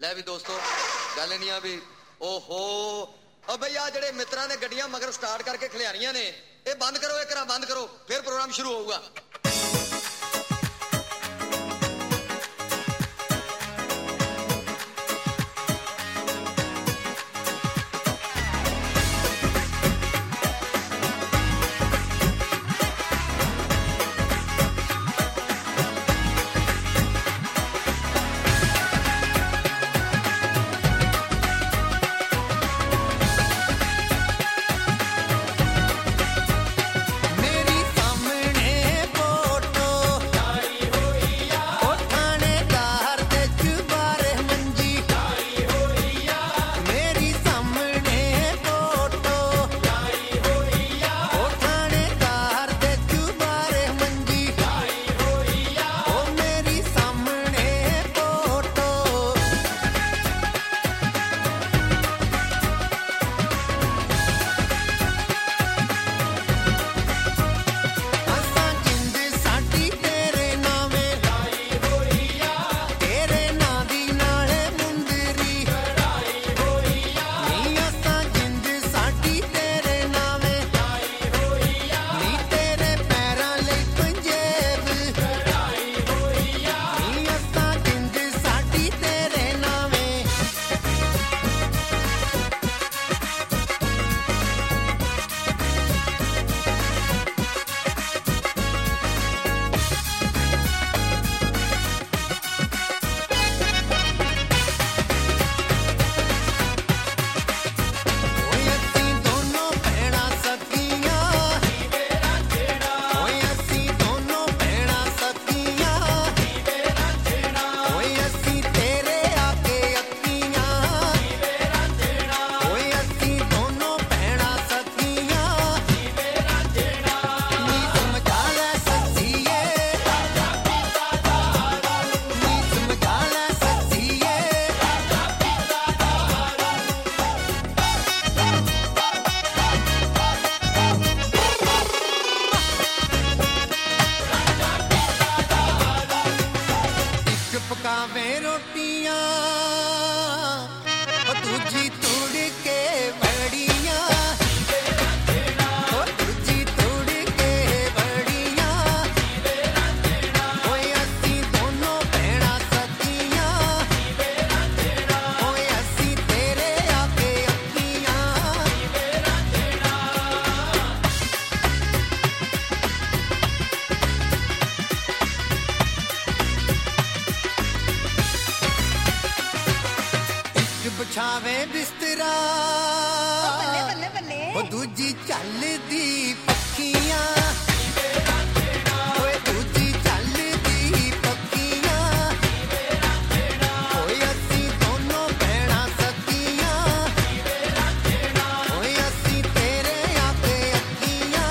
ਲੈ ਵੀ ਦੋਸਤੋ ਗੱਲ ਨਹੀਂ ਆ ਵੀ ਓਹੋ ਓ ਬਈ ਆ ਜਿਹੜੇ ਮਿੱਤਰਾਂ ਨੇ ਗੱਡੀਆਂ ਮਗਰ ਸਟਾਰਟ ਕਰਕੇ ਖਿਲਾਰੀਆਂ ਨੇ ਇਹ ਬੰਦ ਕਰੋ, ਇਹ ਕਰਾ ਬੰਦ ਕਰੋ, ਫਿਰ ਪ੍ਰੋਗਰਾਮ ਸ਼ੁਰੂ ਹੋਊਗਾ। बिछावे बिस्तरा बल्ले बल्ले बल्ले वो दूजी चलदी पक्खियां ओए दूजी चलदी पक्खियां ओए असी दोनों भैणा सखियां ओए असी तेरे आके अखियां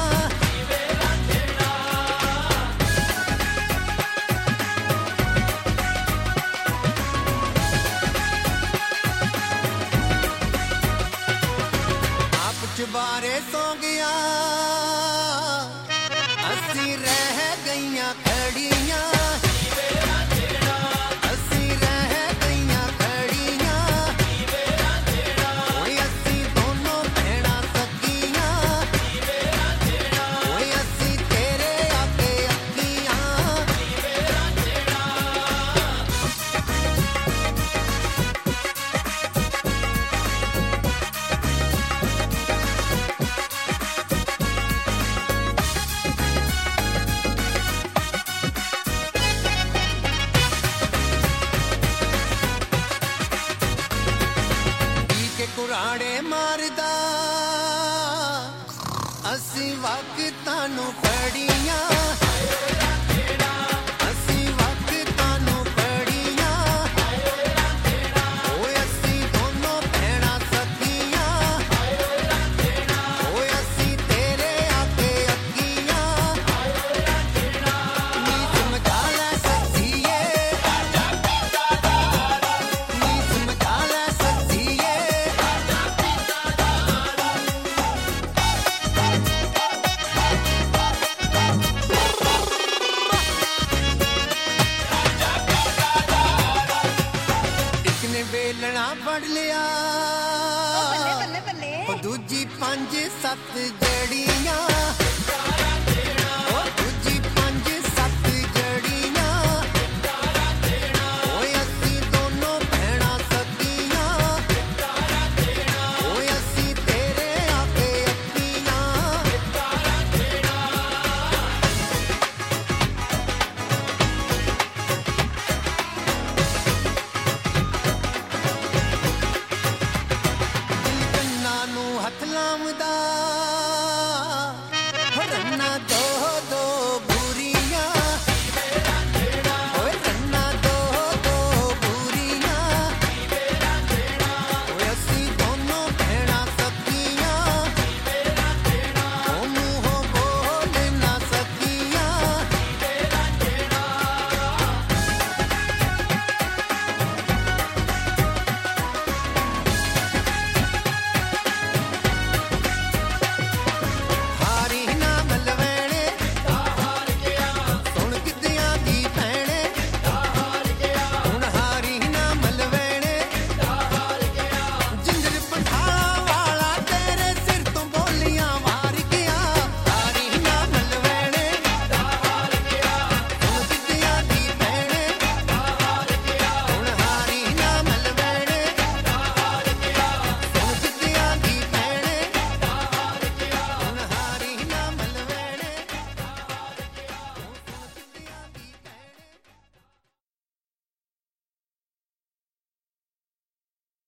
बारे सो गया असी रह गईया खड़ियां असी रह गईया खड़ियां ओए असी दोनों भैणा सखियां ओए असी तेरे आके अखियां कुराड़े मारदा असी वक्तां नू पड़ियां असी वक्तां नू पड़ियां ओए असी दोनों भैणा सखियां ओए असी तेरे आके अखियां नी समझा लै सखिए नी समझा लै सखिए ਨੇ ਵੇਲਣਾ ਫੜ ਲਿਆ ਬੱਲੇ ਬੱਲੇ ਬੱਲੇ ਉਹ ਦੂਜੀ 5-7 ਜੜੀਆਂ